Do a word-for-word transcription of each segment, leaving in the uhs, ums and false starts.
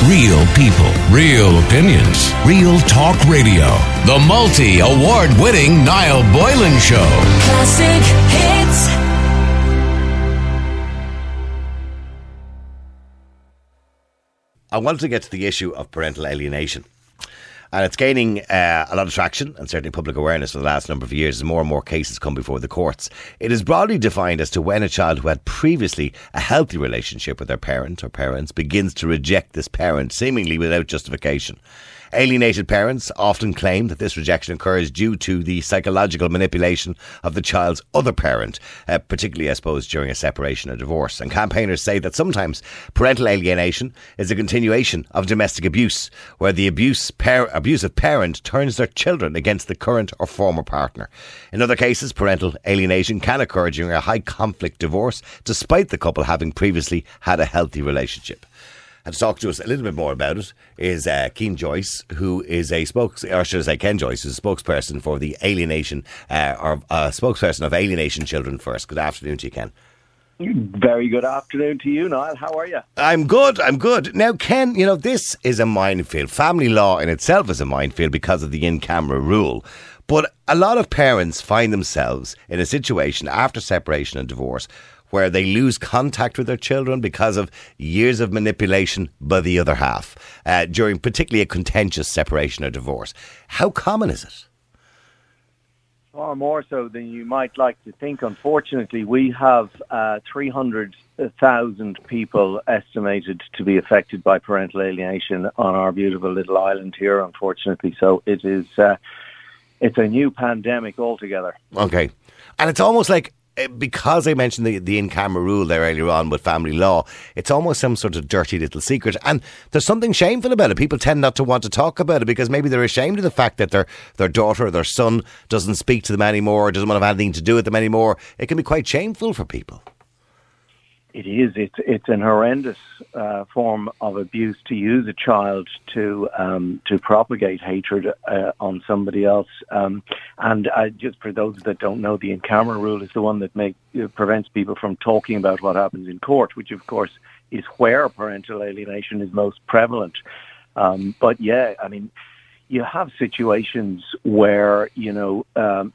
Real people, real opinions, Real Talk Radio. The multi-award-winning Niall Boylan Show. Classic hits. I wanted to get to the issue of parental alienation. And it's gaining uh, a lot of traction and certainly public awareness for the last number of years as more and more cases come before the courts. It is broadly defined as to when a child who had previously a healthy relationship with their parent or parents begins to reject this parent, seemingly without justification. Alienated parents often claim that this rejection occurs due to the psychological manipulation of the child's other parent, uh, particularly, I suppose, during a separation or divorce. And campaigners say that sometimes parental alienation is a continuation of domestic abuse, where the abuse par- abusive parent turns their children against the current or former partner. In other cases, parental alienation can occur during a high conflict divorce, despite the couple having previously had a healthy relationship. And to talk to us a little bit more about it is uh, Cian Joyce, who is a spokes, or should I say Ken Joyce, who's a spokesperson for the alienation, uh, or a spokesperson of Alienation Children First. Good afternoon to you, Ken. Very good afternoon to you, Niall. How are you? I'm good, I'm good. Now, Ken, you know, this is a minefield. Family law in itself is a minefield because of the in-camera rule. But a lot of parents find themselves in a situation after separation and divorce where they lose contact with their children because of years of manipulation by the other half, uh, during particularly a contentious separation or divorce. How common is it? Far more so than you might like to think. Unfortunately, we have uh, three hundred thousand people estimated to be affected by parental alienation on our beautiful little island here, unfortunately. So it is, uh, it's a new pandemic altogether. Okay. And it's almost like, because I mentioned the, the in-camera rule there earlier on with family law, it's almost some sort of dirty little secret. And there's something shameful about it. People tend not to want to talk about it because maybe they're ashamed of the fact that their, their daughter or their son doesn't speak to them anymore, doesn't want to have anything to do with them anymore. It can be quite shameful for people. It is. It's it's an horrendous uh, form of abuse to use a child to um, to propagate hatred uh, on somebody else. Um, and uh, just for those that don't know, the in-camera rule is the one that make, uh, prevents people from talking about what happens in court, which of course is where parental alienation is most prevalent. Um, but yeah, I mean, you have situations where, you know, um,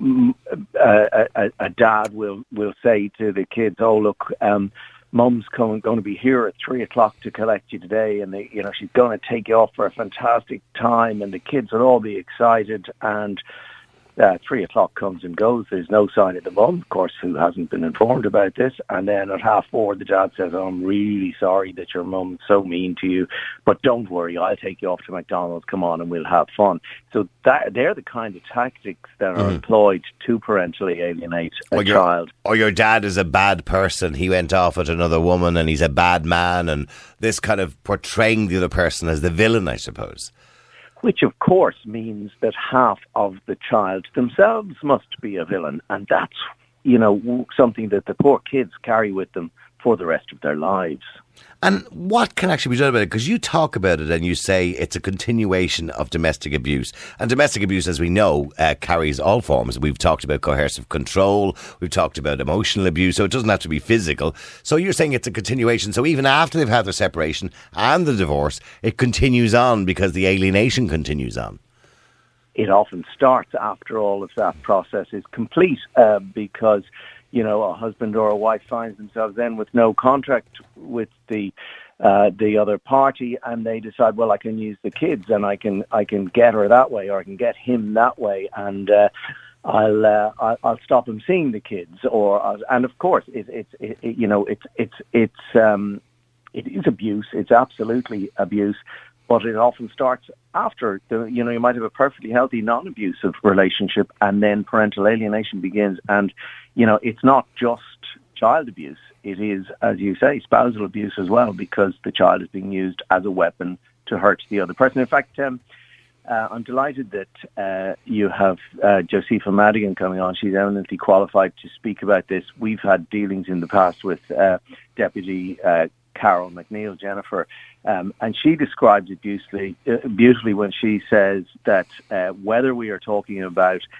a, a, a dad will, will say to the kids, oh, look, um, Mum's coming, going to be here at three o'clock to collect you today. And, they, you know, she's going to take you off for a fantastic time. And the kids will all be excited. And uh, three o'clock comes and goes. There's no sign of the mum, of course, who hasn't been informed about this. And then at half four, the dad says, oh, I'm really sorry that your mum's so mean to you. But don't worry, I'll take you off to McDonald's. Come on and we'll have fun. So that they're the kind of tactics that are mm. employed to parentally alienate a or your, child. Or your dad is a bad person. He went off with another woman and he's a bad man. And this kind of portraying the other person as the villain, I suppose. Which, of course, means that half of the child themselves must be a villain. And that's, you know, something that the poor kids carry with them for the rest of their lives. And what can actually be done about it? Because you talk about it and you say it's a continuation of domestic abuse. And domestic abuse, as we know, uh, carries all forms. We've talked about coercive control. We've talked about emotional abuse. So it doesn't have to be physical. So you're saying it's a continuation. So even after they've had their separation and the divorce, it continues on because the alienation continues on. It often starts after all of that process is complete uh, because, you know, a husband or a wife finds themselves then with no contract with the uh, the other party, and they decide, well, I can use the kids, and I can I can get her that way, or I can get him that way, and uh, I'll, uh, I'll I'll stop him seeing the kids, or I'll, and of course, it, it's it, it, you know, it's it's it's um, it is abuse. It's absolutely abuse. But it often starts after, the, you know, you might have a perfectly healthy, non-abusive relationship and then parental alienation begins. And, you know, it's not just child abuse. It is, as you say, spousal abuse as well, because the child is being used as a weapon to hurt the other person. In fact, um, uh, I'm delighted that uh, you have uh, Josepha Madigan coming on. She's eminently qualified to speak about this. We've had dealings in the past with uh, Deputy uh, Carol McNeil, Jennifer, um, and she describes it beautifully, uh, beautifully when she says that uh, whether we are talking about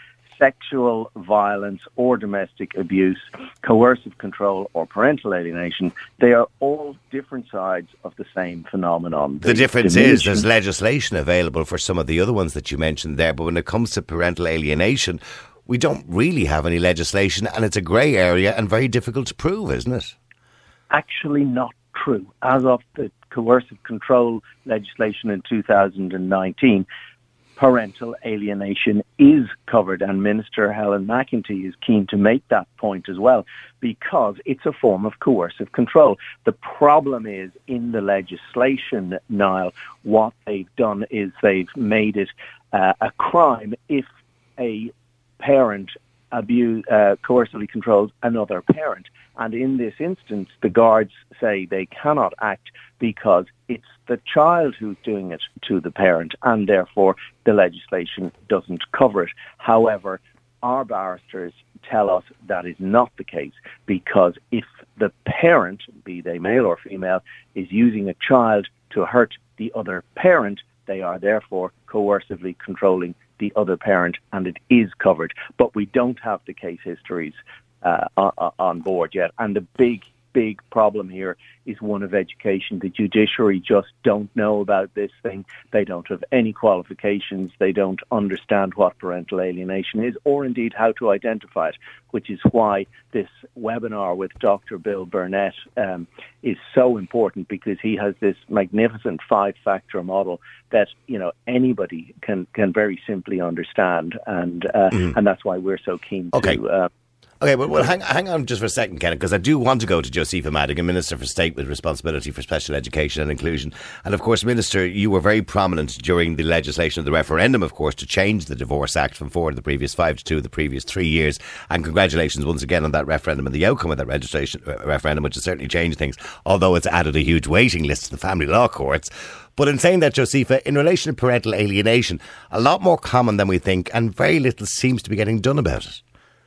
sexual violence or domestic abuse, coercive control or parental alienation, they are all different sides of the same phenomenon. The, the difference dimension. is there's legislation available for some of the other ones that you mentioned there, but when it comes to parental alienation, we don't really have any legislation, and it's a grey area and very difficult to prove, isn't it? Actually not true. As of the coercive control legislation in two thousand nineteen, parental alienation is covered, and Minister Helen McEntee is keen to make that point as well, because it's a form of coercive control. The problem is in the legislation, Niall, what they've done is they've made it uh, a crime if a parent abuse, uh, coercively controls another parent. And in this instance, the guards say they cannot act because it's the child who's doing it to the parent, and therefore the legislation doesn't cover it. However, our barristers tell us that is not the case, because if the parent, be they male or female, is using a child to hurt the other parent, they are therefore coercively controlling the other parent, and it is covered. But we don't have the case histories uh, on, on board yet. And the big, big problem here is one of education. The judiciary just don't know about this thing. They don't have any qualifications. They don't understand what parental alienation is, or indeed how to identify it, which is why this webinar with Doctor Bill Burnett um, is so important, because he has this magnificent five-factor model that, you know, anybody can, can very simply understand, and uh, mm. and that's why we're so keen okay. to... Uh, Okay, well, well hang, hang on just for a second, Kenneth, because I do want to go to Josepha Madigan, Minister for State with responsibility for special education and inclusion. And of course, Minister, you were very prominent during the legislation of the referendum, of course, to change the Divorce Act from four of the previous five to two of the previous three years. And congratulations once again on that referendum and the outcome of that registration, uh, referendum, which has certainly changed things, although it's added a huge waiting list to the family law courts. But in saying that, Josepha, in relation to parental alienation, a lot more common than we think, and very little seems to be getting done about it.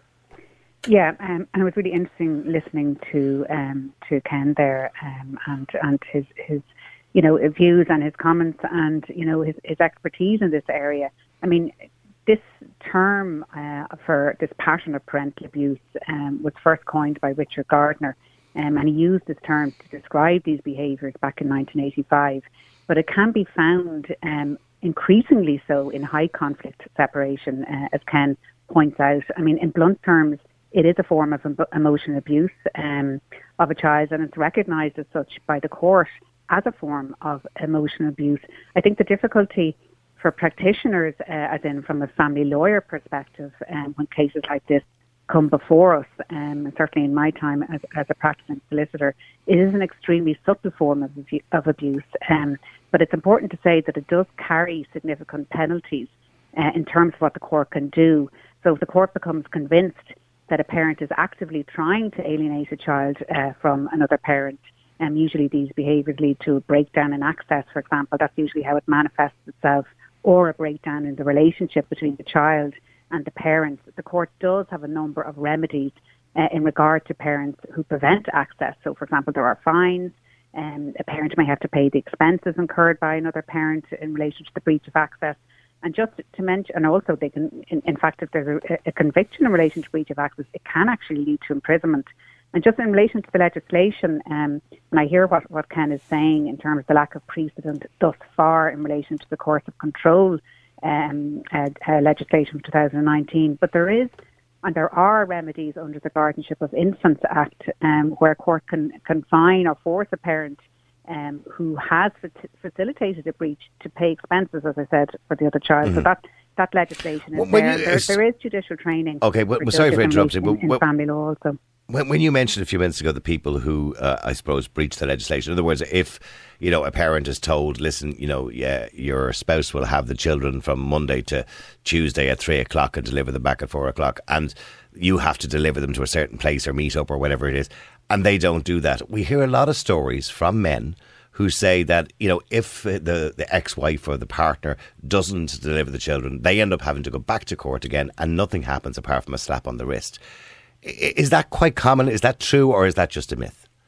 Yeah, um, and it was really interesting listening to um, to Ken there um, and and his his you know views and his comments and you know his, his expertise in this area. I mean, this term uh, for this pattern of parental abuse um, was first coined by Richard Gardner, um, and he used this term to describe these behaviours back in nineteen eighty-five. But it can be found um, increasingly so in high conflict separation, uh, as Ken points out. I mean, in blunt terms, it is a form of em- emotional abuse um, of a child, and it's recognised as such by the court as a form of emotional abuse. I think the difficulty for practitioners, uh, as in from a family lawyer perspective, um, when cases like this come before us, um, and certainly in my time as, as a practicing solicitor, it is an extremely subtle form of, abu- of abuse. Um, but it's important to say that it does carry significant penalties uh, in terms of what the court can do. So if the court becomes convinced that a parent is actively trying to alienate a child uh, from another parent, and um, usually these behaviours lead to a breakdown in access, for example. That's usually how it manifests itself, or a breakdown in the relationship between the child and the parents. The court does have a number of remedies uh, in regard to parents who prevent access. So, for example, there are fines. Um, a parent may have to pay the expenses incurred by another parent in relation to the breach of access. And just to mention, and also they can, in, in fact, if there's a, a conviction in relation to breach of access, it can actually lead to imprisonment. And just in relation to the legislation, um, when I hear what, what Ken is saying in terms of the lack of precedent thus far in relation to the coercive control um, uh, uh, legislation from two thousand nineteen, but there is, and there are remedies under the Guardianship of Infants Act um, where a court can, can fine or force a parent Um, who has facilitated a breach to pay expenses, as I said, for the other child. Mm-hmm. So that that legislation is well, there. You, there. There is judicial training. Okay, well, for sorry for interrupting. In, in well, family law also. When, when you mentioned a few minutes ago the people who, uh, I suppose, breach the legislation, in other words, if, you know, a parent is told, listen, you know, yeah, your spouse will have the children from Monday to Tuesday at three o'clock and deliver them back at four o'clock, and you have to deliver them to a certain place or meet up or whatever it is, and they don't do that. We hear a lot of stories from men who say that, you know, if the, the ex-wife or the partner doesn't deliver the children, they end up having to go back to court again and nothing happens apart from a slap on the wrist. Is that quite common? Is that true, or is that just a myth?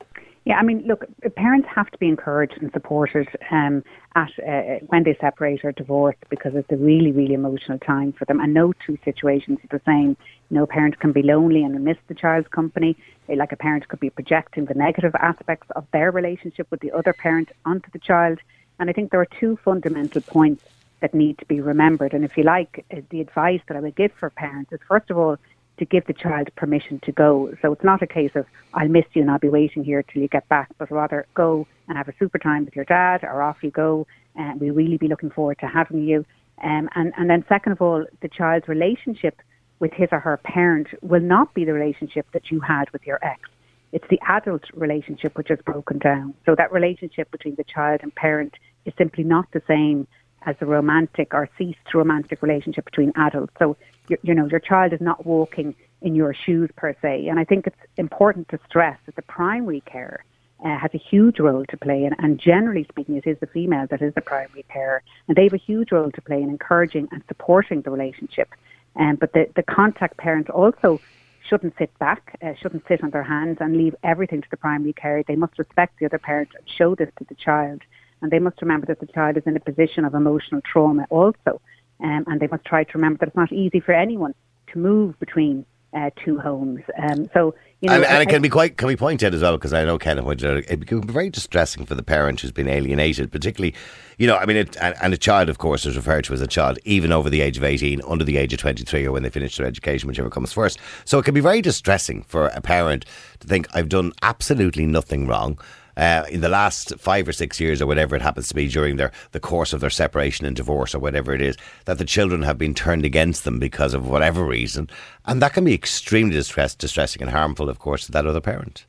Yeah, I mean, look, parents have to be encouraged and supported um, at uh, when they separate or divorce, because it's a really, really emotional time for them. And no two situations are the same. You know, a parent can be lonely and miss the child's company. Like a parent could be projecting the negative aspects of their relationship with the other parent onto the child. And I think there are two fundamental points that need to be remembered. And if you like, uh, the advice that I would give for parents is, first of all, to give the child permission to go. So it's not a case of, I'll miss you and I'll be waiting here till you get back, but rather go and have a super time with your dad, or off you go, and we'll really be looking forward to having you. Um, and, and then second of all, the child's relationship with his or her parent will not be the relationship that you had with your ex. It's the adult relationship which is broken down. So that relationship between the child and parent is simply not the same as the romantic or ceased romantic relationship between adults. So, you, you know, your child is not walking in your shoes per se. And I think it's important to stress that the primary care uh, has a huge role to play. And, and generally speaking, it is the female that is the primary carer. And they have a huge role to play in encouraging and supporting the relationship. Um, but the, the contact parent also shouldn't sit back, uh, shouldn't sit on their hands and leave everything to the primary care. They must respect the other parent and show this to the child. And they must remember that the child is in a position of emotional trauma also. Um, and they must try to remember that it's not easy for anyone to move between uh, two homes. Um, so, you know, and, and I, it can be quite, can we point out as well, because I know Ken pointed out, it can be very distressing for the parent who's been alienated, particularly, you know, I mean, it, and, and a child, of course, is referred to as a child, even over the age of eighteen, under the age of twenty-three, or when they finish their education, whichever comes first. So it can be very distressing for a parent to think, I've done absolutely nothing wrong. Uh, in the last five or six years, or whatever it happens to be, during their the course of their separation and divorce, or whatever it is, that the children have been turned against them because of whatever reason. And that can be extremely distress, distressing and harmful, of course, to that other parent.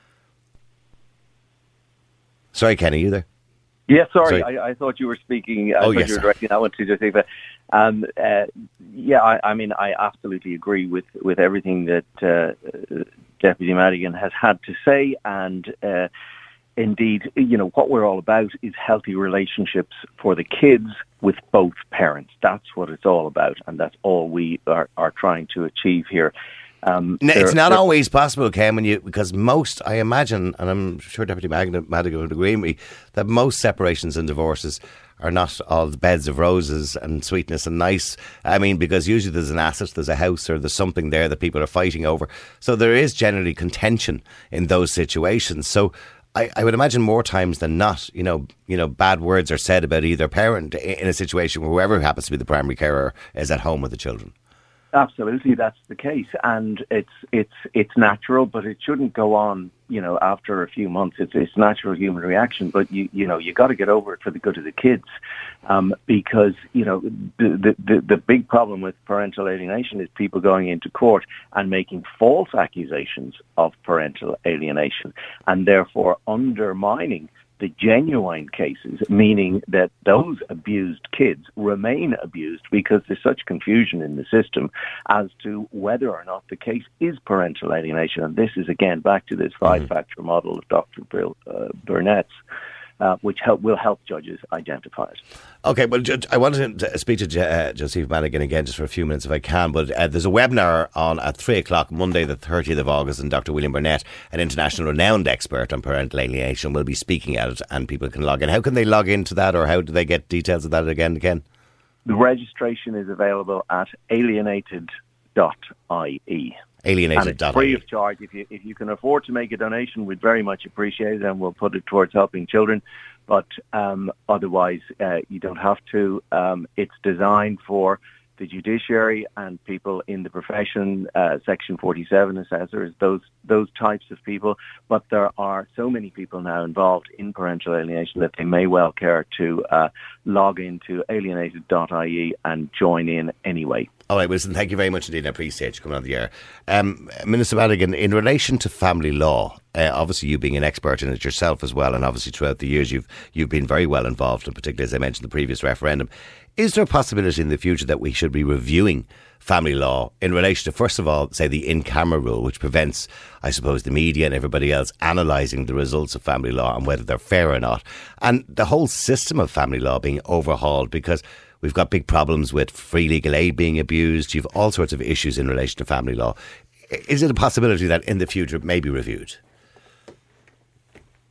Sorry, Kenny, you there? Yeah, sorry, sorry. I, I thought you were speaking, I oh, thought yes, you were sorry. directing that one to Josepha. Um, uh, yeah, I, I mean, I absolutely agree with, with everything that uh, Deputy Madigan has had to say, and uh, indeed, you know, what we're all about is healthy relationships for the kids with both parents. That's what it's all about, and that's all we are, are trying to achieve here. Um, no, there, it's not there, always possible, Ken, when you, because most, I imagine, and I'm sure Deputy Madigan would agree with me, that most separations and divorces are not all beds of roses and sweetness and nice. I mean, because usually there's an asset, there's a house, or there's something there that people are fighting over. So there is generally contention in those situations. So I, I would imagine more times than not, you know, you know, bad words are said about either parent in a situation where whoever happens to be the primary carer is at home with the children. Absolutely, that's the case, and it's it's it's natural, but it shouldn't go on. You know, after a few months, it's it's natural human reaction. But you you know, you got to get over it for the good of the kids, um, because you know the, the the big problem with parental alienation is people going into court and making false accusations of parental alienation, and therefore undermining the genuine cases, meaning that those abused kids remain abused because there's such confusion in the system as to whether or not the case is parental alienation. And this is, again, back to this five-factor model of Doctor Bill, uh, Burnett's, uh, which help, will help judges identify it. Okay, well, I wanted to speak to uh, Josepha Madigan again just for a few minutes if I can, but uh, there's a webinar on at three o'clock Monday the thirtieth of August, and Doctor William Burnett, an international renowned expert on parental alienation, will be speaking at it, and people can log in. How can they log into that, or how do they get details of that again, Ken? The registration is available at alienated dot I E. Alienated. And it's free of charge. If you if you can afford to make a donation, we'd very much appreciate it, and we'll put it towards helping children. But um, otherwise, uh, you don't have to. Um, it's designed for the judiciary and people in the profession, uh, Section forty-seven assessors, those those types of people. But there are so many people now involved in parental alienation that they may well care to uh, log into alienated dot I E and join in anyway. All right, Wilson, thank you very much indeed. I appreciate you coming on the air. Um, Minister Madigan, in relation to family law, uh, obviously you being an expert in it yourself as well, and obviously throughout the years you've you've been very well involved, and particularly, as I mentioned, the previous referendum. Is there a possibility in the future that we should be reviewing family law in relation to, first of all, say the in-camera rule, which prevents, I suppose, the media and everybody else analysing the results of family law and whether they're fair or not, and the whole system of family law being overhauled, because we've got big problems with free legal aid being abused. You've all sorts of issues in relation to family law. Is it a possibility that in the future it may be reviewed?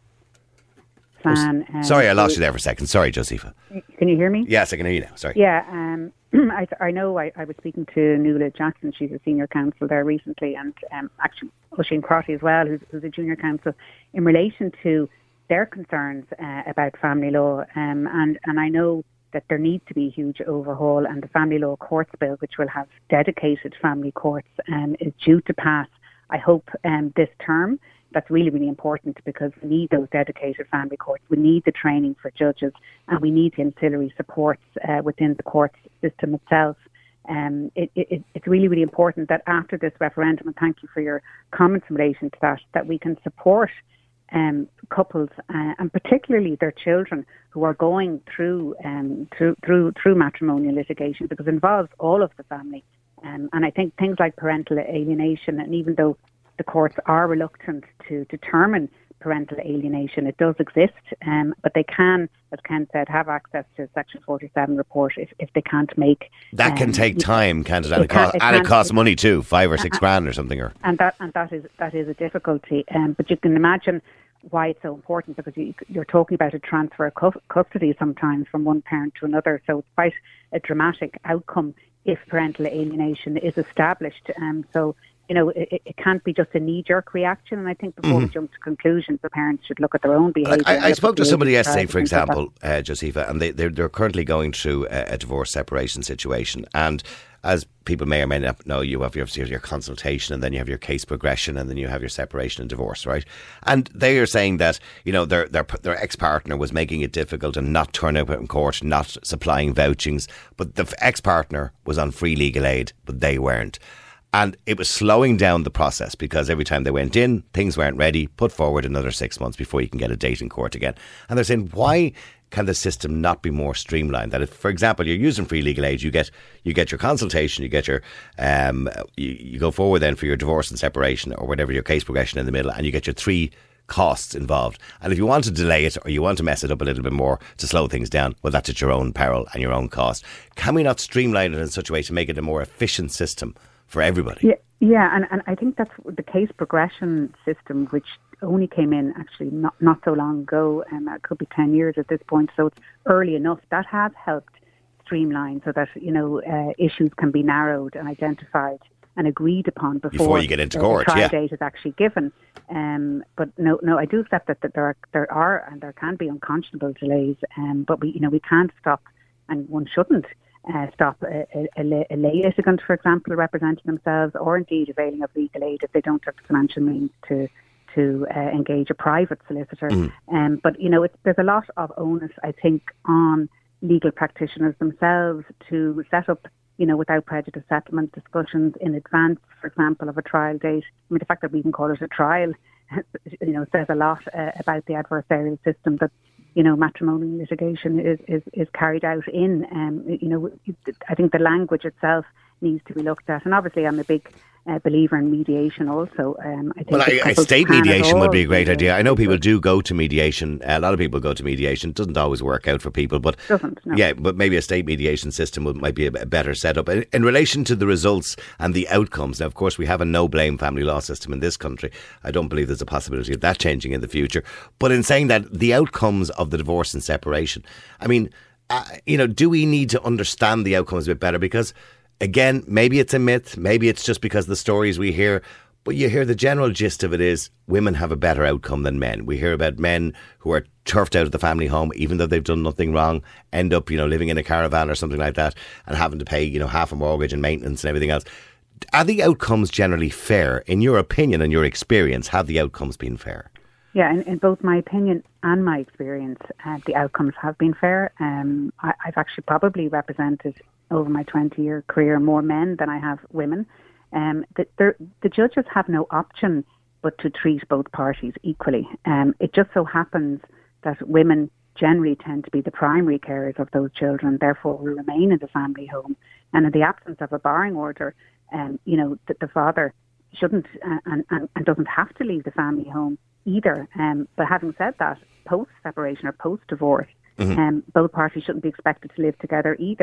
plan. Um, Sorry, I lost you there for a second. Sorry, Josepha. Can you hear me? Yes, I can hear you now. Sorry. Yeah, um, I, I know I, I was speaking to Nuala Jackson. She's a senior counsel there recently, and um, actually Oisin Crotty as well, who's, who's a junior counsel, in relation to their concerns uh, about family law. Um, and, and I know that there needs to be a huge overhaul, and the Family Law Courts Bill, which will have dedicated family courts, um, is due to pass, I hope, um, this term. That's really, really important, because we need those dedicated family courts. We need the training for judges, and we need the ancillary supports uh, within the court system itself. Um, it, it, it's really, really important that after this referendum, and thank you for your comments in relation to that, that we can support um, couples uh, and particularly their children who are going through um, through through through matrimonial litigation, because it involves all of the family. Um, and I think things like parental alienation, and even though the courts are reluctant to determine parental alienation, it does exist, um, but they can, as Ken said, have access to Section forty-seven report if, if they can't make... That um, can take time, can't it? And it, can, cost, it, and it costs money too, five or six uh, grand or something. Or And that and that is that is a difficulty. Um, but you can imagine why it's so important, because you, you're talking about a transfer of cu- custody sometimes from one parent to another. So it's quite a dramatic outcome if parental alienation is established. Um, so, you know, it, it can't be just a knee-jerk reaction. And I think before mm-hmm. we jump to conclusions, the parents should look at their own behaviour. I, I spoke to somebody yesterday, for example, uh, Josepha, and they, they're, they're currently going through a, a divorce separation situation. And as people may or may not know, you have your, your consultation, and then you have your case progression, and then you have your separation and divorce, right? And they are saying that, you know, their their, their ex-partner was making it difficult and not turning up in court, not supplying vouchings, but the ex-partner was on free legal aid, but they weren't. And it was slowing down the process, because every time they went in, things weren't ready, put forward another six months before you can get a date in court again. And they're saying, why can the system not be more streamlined? That if, for example, you're using free legal aid, you get you get your consultation, you get your um, you, you go forward then for your divorce and separation, or whatever your case progression in the middle, and you get your three costs involved. And if you want to delay it, or you want to mess it up a little bit more to slow things down, well, that's at your own peril and your own cost. Can we not streamline it in such a way to make it a more efficient system for everybody? Yeah, yeah, and, and I think that's the case progression system, which only came in actually not, not so long ago, and um, it could be ten years at this point, so it's early enough. That has helped streamline so that, you know, uh, issues can be narrowed and identified and agreed upon before, before you get into court. The trial yeah. date is actually given. Um, but no, no, I do accept that, that there are there are and there can be unconscionable delays. Um, but we, you know, we can't stop, and one shouldn't uh, stop a, a, a lay litigant, for example, representing themselves, or indeed availing of legal aid if they don't have the financial means to to uh, engage a private solicitor. Mm. Um, but you know, it's, there's a lot of onus, I think, on legal practitioners themselves to set up, you know, without prejudice settlement discussions in advance, for example, of a trial date. I mean, the fact that we even call it a trial, you know, says a lot uh, about the adversarial system that, you know, matrimonial litigation is, is, is carried out in. Um, you know, I think the language itself needs to be looked at. And obviously I'm a big uh, believer in mediation also. Um, I think well, I, I state mediation would be a great idea. I know people do go to mediation. A lot of people go to mediation. It doesn't always work out for people, but doesn't, no. yeah, but maybe a state mediation system would, might be a, a better setup. In, in relation to the results and the outcomes, now, of course, we have a no-blame family law system in this country. I don't believe there's a possibility of that changing in the future. But in saying that, the outcomes of the divorce and separation, I mean, uh, you know, do we need to understand the outcomes a bit better? Because again, maybe it's a myth, maybe it's just because the stories we hear, but you hear the general gist of it is women have a better outcome than men. We hear about men who are turfed out of the family home, even though they've done nothing wrong, end up, you know, living in a caravan or something like that and having to pay, you know, half a mortgage and maintenance and everything else. Are the outcomes generally fair? In your opinion and your experience, have the outcomes been fair? Yeah, in, in both my opinion and my experience, uh, the outcomes have been fair. Um, I, I've actually probably represented over my twenty-year career more men than I have women. Um, the, the judges have no option but to treat both parties equally. Um, it just so happens that women generally tend to be the primary carers of those children, therefore will remain in the family home. And in the absence of a barring order, um, you know, the, the father shouldn't uh, and, and, and doesn't have to leave the family home either. Um, but having said that, post-separation or post-divorce, mm-hmm. um, both parties shouldn't be expected to live together either.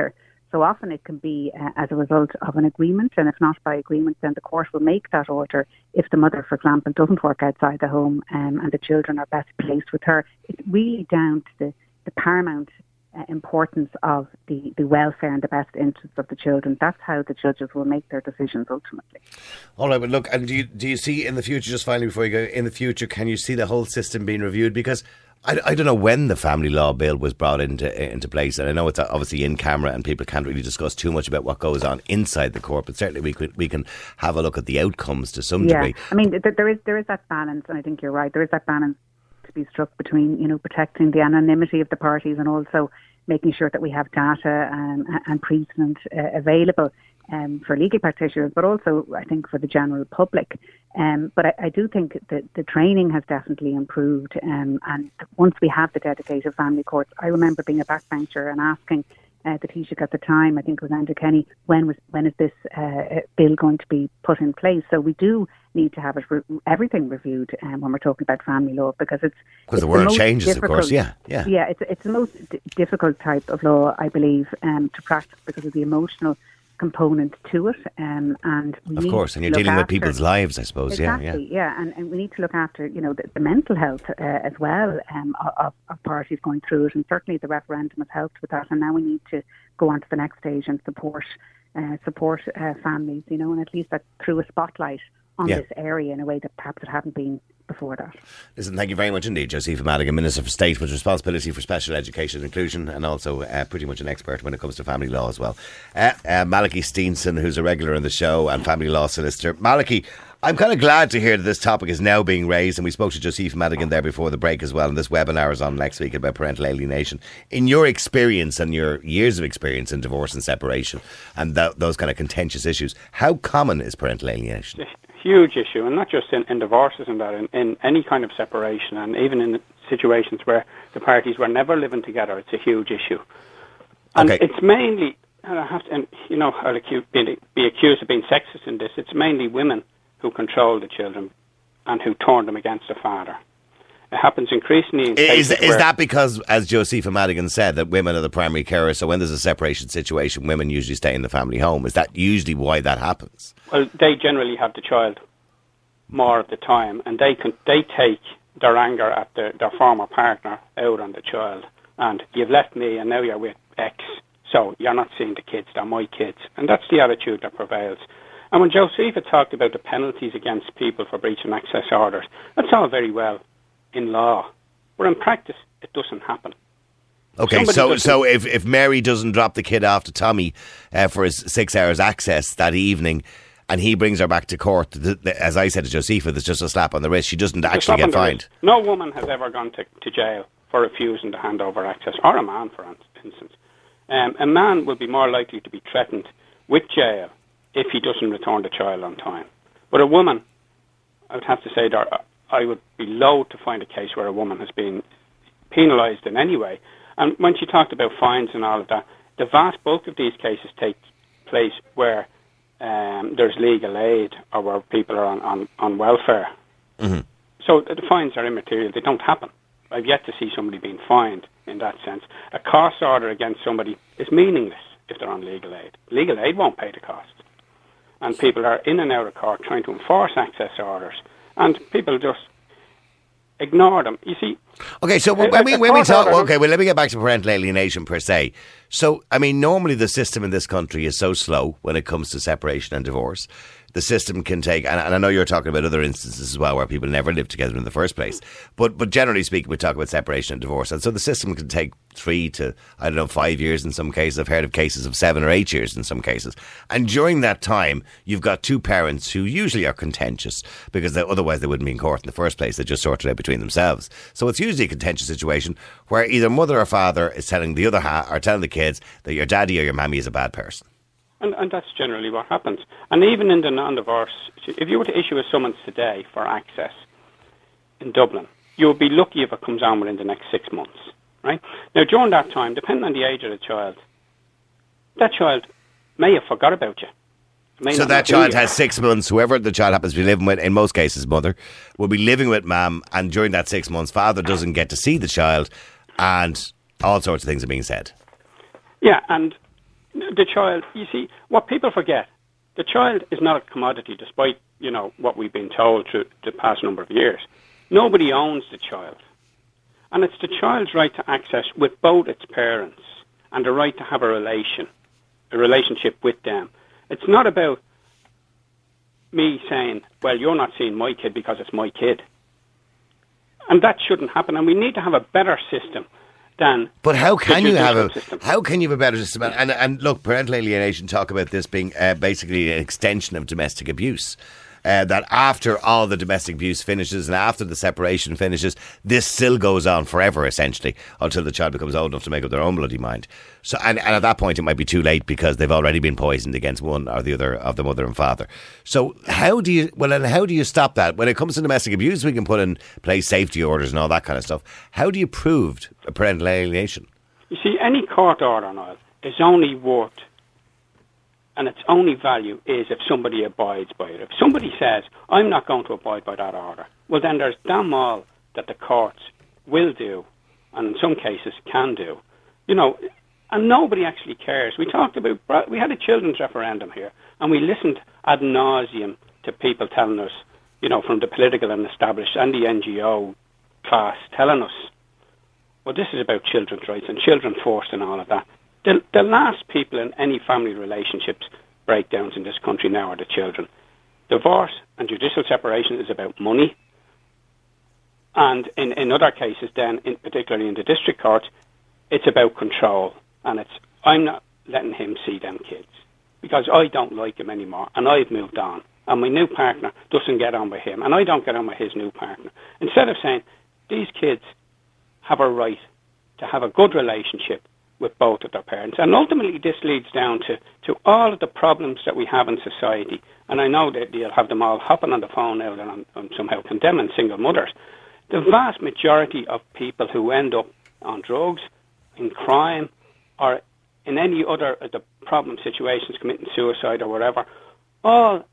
So often it can be uh, as a result of an agreement, and if not by agreement, then the court will make that order if the mother, for example, doesn't work outside the home um, and the children are best placed with her. It's really down to the, the paramount uh, importance of the, the welfare and the best interests of the children. That's how the judges will make their decisions ultimately. All right, but look, and do you, do you see in the future, just finally before you go, in the future, can you see the whole system being reviewed? Because I, I don't know when the family law bill was brought into into place, and I know it's obviously in camera and people can't really discuss too much about what goes on inside the court, but certainly we could we can have a look at the outcomes to some yeah. degree. I mean, th- there is there is that balance, and I think you're right. There is that balance to be struck between, you know, protecting the anonymity of the parties and also making sure that we have data um, and precedent uh, available um, for legal practitioners, but also I think for the general public. Um, but I, I do think that the training has definitely improved, um, and once we have the dedicated family courts, I remember being a backbencher and asking uh, the Taoiseach at the time, I think it was Andrew Kenny, when was when is this uh, bill going to be put in place? So we do need to have it re- everything reviewed um, when we're talking about family law, because it's because the world changes, of course. Yeah, yeah, yeah. It's it's the most d- difficult type of law, I believe, um, to practice because of the emotional component to it, um, and we of need course, and you're to dealing after, with people's lives, I suppose. Exactly, yeah, yeah, yeah. And, and we need to look after, you know, the, the mental health uh, as well um, of, of parties going through it, and certainly the referendum has helped with that. And now we need to go on to the next stage and support uh, support uh, families, you know, and at least that through a spotlight on yeah. this area in a way that perhaps it hadn't been before that. Listen, thank you very much indeed, Josepha Madigan, Minister for State with responsibility for special education and inclusion, and also uh, pretty much an expert when it comes to family law as well. Uh, uh, Malachy Steenson, who's a regular on the show and family law solicitor. Malachy, I'm kind of glad to hear that this topic is now being raised, and we spoke to Josepha Madigan there before the break as well, and this webinar is on next week about parental alienation. In your experience and your years of experience in divorce and separation and th- those kind of contentious issues, how common is parental alienation? Huge issue, and not just in, in divorces and that, in, in any kind of separation, and even in situations where the parties were never living together, it's a huge issue. And okay. it's mainly, and I have to, and you know, I'll accuse, be, be accused of being sexist in this, it's mainly women who control the children and who turn them against the father. It happens increasingly in Is, cases is where that because, as Josepha Madigan said, that women are the primary carers, so when there's a separation situation, women usually stay in the family home? Is that usually why that happens? Well, they generally have the child more of the time, and they can they take their anger at the, their former partner out on the child. And you've left me, and now you're with X, so you're not seeing the kids, they're my kids. And that's the attitude that prevails. And when Josepha talked about the penalties against people for breaching access orders, that's all very well in law, but in practice it doesn't happen. Okay, Somebody so doesn't- so if, if Mary doesn't drop the kid off to Tommy uh, for his six hours access that evening, and he brings her back to court, th- th- as I said to Josepha, there's just a slap on the wrist. She doesn't It's actually not on get the fined. list. No woman has ever gone to, to jail for refusing to hand over access, or a man, for instance. Um, a man will be more likely to be threatened with jail if he doesn't return the child on time. But a woman, I would have to say that I would be loath to find a case where a woman has been penalised in any way. And when she talked about fines and all of that, the vast bulk of these cases take place where um, there's legal aid or where people are on, on, on welfare. Mm-hmm. So the fines are immaterial. They don't happen. I've yet to see somebody being fined in that sense. A cost order against somebody is meaningless if they're on legal aid. Legal aid won't pay the cost. And people are in and out of court trying to enforce access orders. And people just ignore them. You see... Okay, so a- when we, a when we court talk... order- Okay, well, let me get back to parental alienation per se. So, I mean, normally the system in this country is so slow when it comes to separation and divorce. The system can take, and, and I know you're talking about other instances as well where people never lived together in the first place, but but generally speaking, we talk about separation and divorce, and so the system can take three to, I don't know, five years in some cases. I've heard of cases of seven or eight years in some cases. And during that time, you've got two parents who usually are contentious because they, otherwise they wouldn't be in court in the first place. They just sort it out between themselves. So it's usually a contentious situation where either mother or father is telling the other half, or telling the kids that your daddy or your mammy is a bad person. And, and that's generally what happens. And even in the non-divorce, if you were to issue a summons today for access in Dublin, you would be lucky if it comes on within the next six months, right? Now, during that time, depending on the age of the child, that child may have forgot about you. May So not that know who child you has are. six months, whoever the child happens to be living with, in most cases mother, will be living with mum, and during that six months, father doesn't get to see the child, and all sorts of things are being said. Yeah, and The child, you see, what people forget, the child is not a commodity, despite, you know, what we've been told through the past number of years. Nobody owns the child. And it's the child's right to access with both its parents and the right to have a relation, a relationship with them. It's not about me saying, well, you're not seeing my kid because it's my kid. And that shouldn't happen. And we need to have a better system than But how can you have a system. how can you have a better system? And and look, parental alienation talk about this being uh, basically an extension of domestic abuse. Uh, that after all the domestic abuse finishes and after the separation finishes, this still goes on forever, essentially, until the child becomes old enough to make up their own bloody mind. So, and, and at that point, it might be too late because they've already been poisoned against one or the other of the mother and father. So, how do you well, and how do you stop that when it comes to domestic abuse? We can put in place safety orders and all that kind of stuff. How do you prove parental alienation? You see, any court order now is only worth. And its only value is if somebody abides by it. If somebody says, I'm not going to abide by that order, well, then there's damn all that the courts will do, and in some cases can do. You know, and nobody actually cares. We talked about, we had a children's referendum here, and we listened ad nauseum to people telling us, you know, from the political and established and the N G O class telling us, well, this is about children's rights and children first and all of that. The, the last people in any family relationships breakdowns in this country now are the children. Divorce and judicial separation is about money. And in, in other cases then, in, particularly in the district courts, it's about control. And it's, I'm not letting him see them kids because I don't like him anymore and I've moved on. And my new partner doesn't get on with him and I don't get on with his new partner. Instead of saying, these kids have a right to have a good relationship with both of their parents. And ultimately this leads down to, to all of the problems that we have in society. And I know that you'll have them all hopping on the phone now and I'm, I'm somehow condemning single mothers. The vast majority of people who end up on drugs, in crime, or in any other of the problem situations, committing suicide or whatever, all,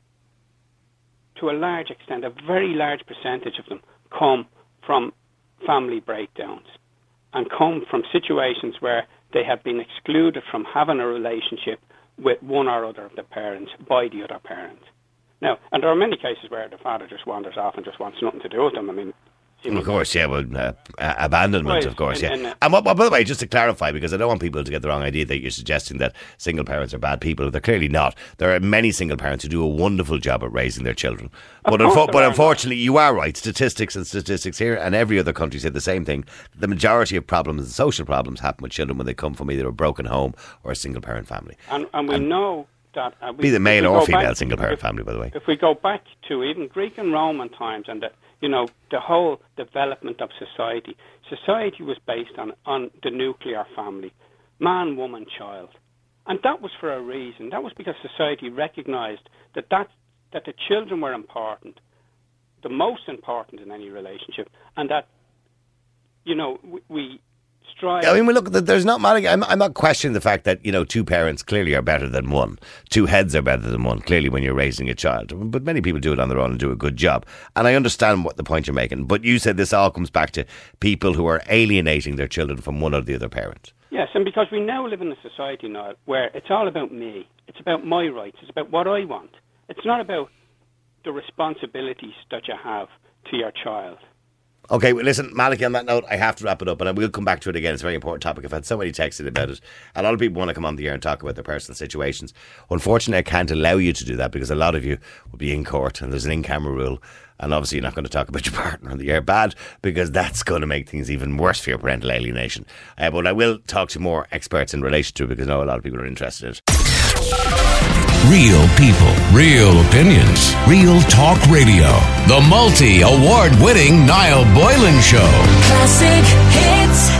to a large extent, a very large percentage of them come from family breakdowns and come from situations where they have been excluded from having a relationship with one or other of the parents by the other parent. Now, and there are many cases where the father just wanders off and just wants nothing to do with them. I mean, of course, yeah, well, uh, uh, abandonment, right. of course, and, yeah. And, uh, and, and by the way, just to clarify, because I don't want people to get the wrong idea that you're suggesting that single parents are bad people. They're clearly not. There are many single parents who do a wonderful job at raising their children. But, unfo- but unfortunately, you are right. Statistics and statistics here and every other country say the same thing. The majority of problems and social problems happen with children when they come from either a broken home or a single parent family. And, and we and know that... Uh, we, be the male or female back, single parent if, family, by the way. If we go back to even Greek and Roman times and the, you know, the whole development of society, society was based on, on the nuclear family, man, woman, child. And that was for a reason. That was because society recognised that, that that the children were important, the most important in any relationship, and that, you know, we... we strive. I mean, well, look, there's not many. I'm, I'm not questioning the fact that, you know, two parents clearly are better than one. Two heads are better than one, clearly, when you're raising a child. But many people do it on their own and do a good job. And I understand what the point you're making. But you said this all comes back to people who are alienating their children from one or the other parent. Yes, and because we now live in a society now where it's all about me. It's about my rights. It's about what I want. It's not about the responsibilities that you have to your child. Okay, well, listen, Malachy, on that note, I have to wrap it up, and I will come back to it again. It's a very important topic. I've had so many texts about it. A lot of people want to come on the air and talk about their personal situations. Unfortunately, I can't allow you to do that because a lot of you will be in court, and there's an in-camera rule, and obviously you're not going to talk about your partner on the air bad because that's going to make things even worse for your parental alienation. Uh, but I will talk to more experts in relation to it because I know a lot of people are interested in it. Real people, real opinions, real talk radio. The multi-award winning Niall Boylan Show. Classic hits.